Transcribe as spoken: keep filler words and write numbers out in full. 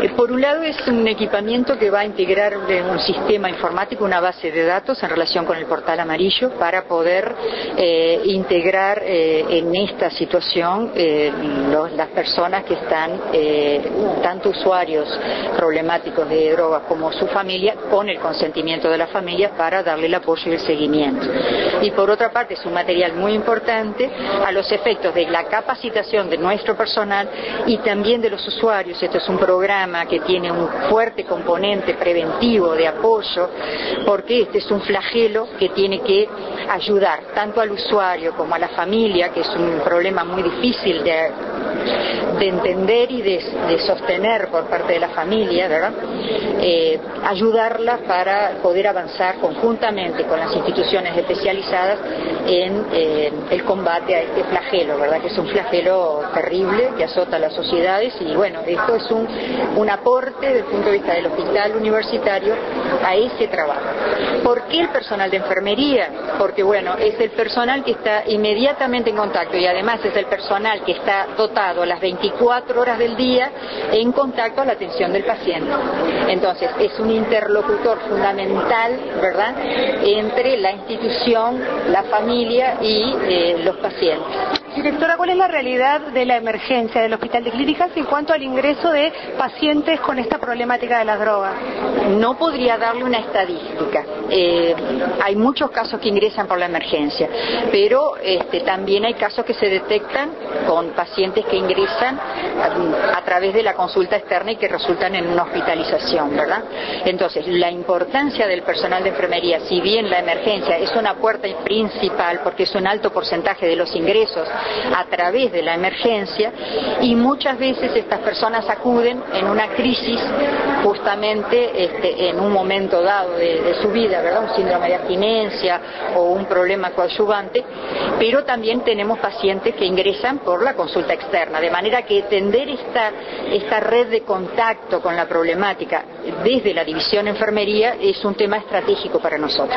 Eh, por un lado es un equipamiento que va a integrar un sistema informático, una base de datos en relación con el portal amarillo para poder eh, integrar eh, en esta situación eh, los, las personas que están, eh, tanto usuarios problemáticos de drogas como su familia, con el consentimiento de la familia para darle el apoyo y el seguimiento. Y por otra parte es un material muy importante a los efectos de la capacitación de nuestro personal y también de los usuarios. Esto es un programa que tiene un fuerte componente preventivo de apoyo, porque este es un flagelo que tiene que ayudar tanto al usuario como a la familia, que es un problema muy difícil de, de entender y de, de sostener por parte de la familia, ¿verdad? Eh, ayudarla para poder avanzar conjuntamente con las instituciones especializadas en eh, el combate a este flagelo, ¿verdad? Que es un flagelo terrible que azota a las sociedades y bueno, esto es un, un aporte desde el punto de vista del hospital universitario a ese trabajo. ¿Por qué el personal de enfermería? Porque bueno, es el personal que está inmediatamente en contacto y además es el personal que está dotado las veinticuatro horas del día en contacto a la atención del paciente. Entonces es un interlocutor fundamental, ¿verdad?, entre la institución, la familia y eh, los pacientes. Directora, ¿cuál es la realidad de la emergencia del Hospital de Clínicas en cuanto al ingreso de pacientes con esta problemática de las drogas? No podría darle una estadística. Eh, hay muchos casos que ingresan por la emergencia, pero este, también hay casos que se detectan con pacientes que ingresan a, a través de la consulta externa y que resultan en una hospitalización, ¿verdad? Entonces, la importancia del personal de enfermería, si bien la emergencia es una puerta principal porque es un alto porcentaje de los ingresos a través de la emergencia, y muchas veces estas personas acuden en una crisis justamente este, en un momento dado de, de su vida, ¿verdad? Un síndrome de abstinencia o un problema coadyuvante, pero también tenemos pacientes que ingresan por la consulta externa, de manera que tender esta, esta red de contacto con la problemática desde la división enfermería es un tema estratégico para nosotros.